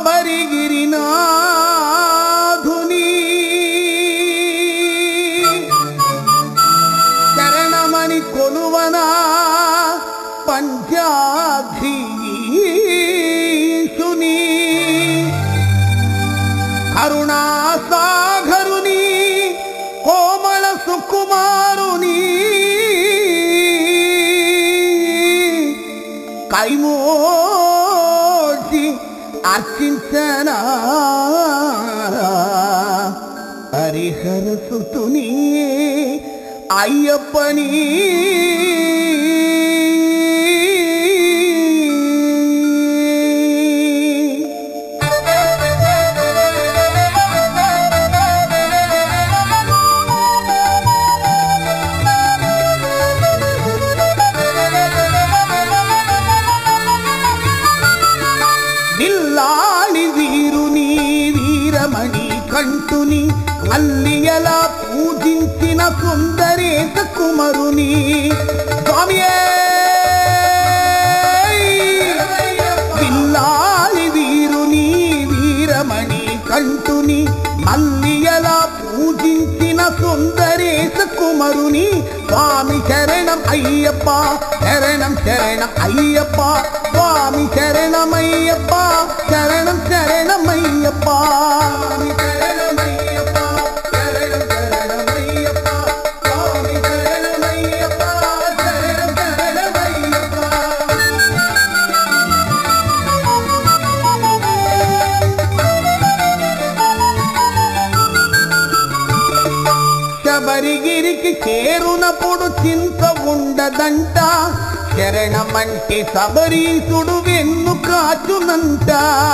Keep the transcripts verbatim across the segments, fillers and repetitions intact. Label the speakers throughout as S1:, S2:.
S1: శబరిగిరినాధుని శరణమని కొలువనా పంచాధీశుని కరుణాసాగరుని కోమల సుకుమారుని కైమోచి అర్చించనా హరిహర సుతుని అయ్యప్పని కంటుని అల్లియల పూజించిన సుందరేశ కుమరుని స్వామియే పిల్లాలి వీరుని వీరమణి కంటుని మల్లియల పూజించిన సుందరేశ కుమరుని స్వామి శరణం అయ్యప్ప శరణం శరణం అయ్యప్ప స్వామి శరణమయ్యప్ప శరణం శరణమయ్యప్ప శబరిగిరికి చేరునప్పుడు చింత ఉండదంట శరణమంటే శబరీసుడు వెన్ను కాచునంట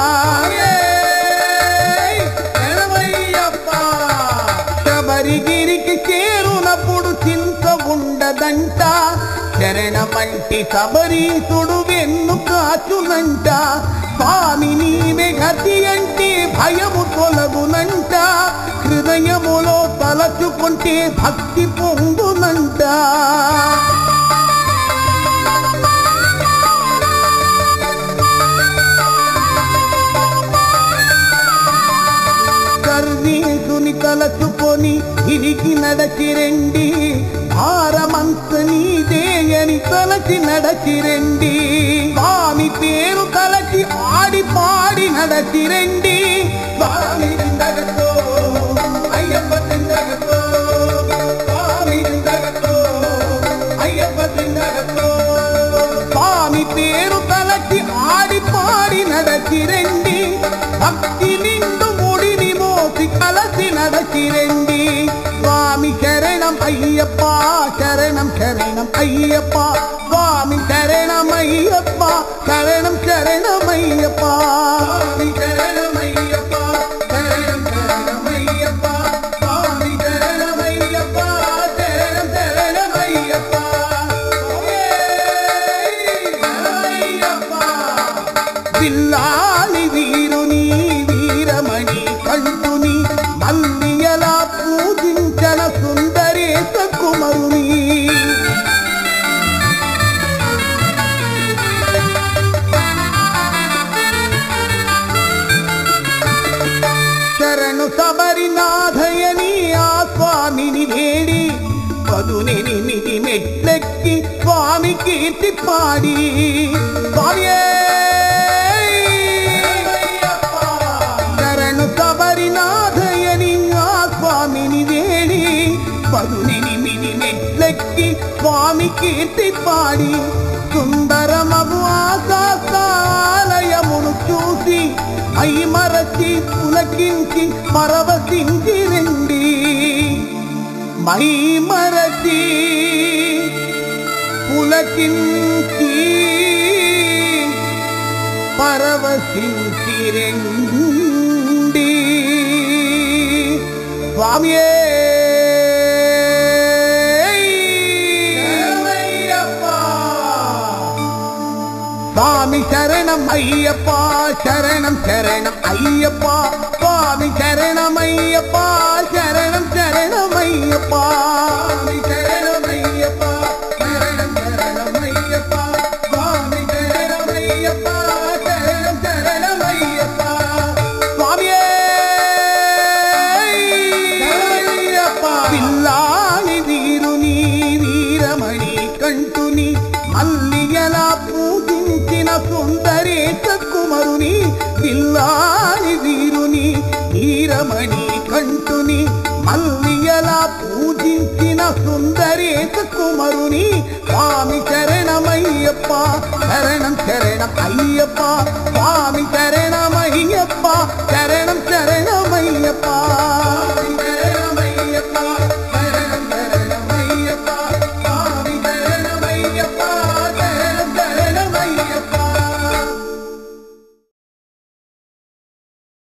S1: శబరిగిరికి చేరునప్పుడు చింత ఉండదంట శరణమంటే శబరీసుడు వెన్ను కాచునంట స్వామి నీవే గతి అంటే భయము తొలగునంట హృదయములో తలచుకుంటే భక్తి పొందునంట కర్ణీసుని తలచుకొని ఇరికి నడచిరండి భారమంత నీదేయని తలచి నడచిరండి స్వామి పేరు తలచి ఆడి పాడి నడచిరండి స్వామి జిందగతో అయ్యప్ప జిందగతో స్వామి జిందగతో అయ్యప్ప జిందగతో స్వామి పేరు తలచి ఆడి పాడి నడచిరండి భక్తి నిండు ముడిని మోసి కలసి నడచిరండి స్వామి శరణం అయ్యప్ప శరణం శరణం అయ్యప్ప స్వామి శరణమయ్యప్ప శరణం శరణమయ్యప్ప స్వామి శరణమయ్యప్ప శరణం శరణమయ్యప్ప స్వామి శరణమయ్యప్ప శరణం శరణమయ్యప్ప పిల్లాలి వీరుని వీరమణి కంటుని మల్లియల పూజించన సుందరేశ కుమరుని శరణు శబరినాథయని ఆ స్వామిని వేడి పదునెనిమిది మెట్లెక్కి స్వామి కీర్తి పాడి స్వామియే శరణు శబరినాథయని ఆ స్వామిని వేడి పదునెనిమిది మెట్లెక్కి స్వామి కీర్తి పాడి సుందరమగు ఆకాశాలయమును చూసి మైమరచి పులకించి పరవశించి రండి మైమరచి పులకించి పరవశించి రండి స్వామియే స్వామి శరణం అయ్యప్ప శరణం శరణం అయ్యప్ప స్వామి శరణమయ్యప్ప శరణం శరణమయ్యప్ప స్వామి శరణమయ్యప్ప శరణం శరణమయ్యప్ప స్వామి శరణమయ్యప్ప శరణం శరణమయ్యప్ప కంటుని మల్లియలా పూజించిన సుందరేశ కుమరుని పిల్లాని వీరుని వీరమణి కంటుని మల్లియలా పూజించిన సుందరేశ కుమరుని స్వామి శరణమయ్యప్ప శరణం శరణం అయ్యప్ప స్వామి శరణమయ్యప్ప శరణం శరణమయ్యప్ప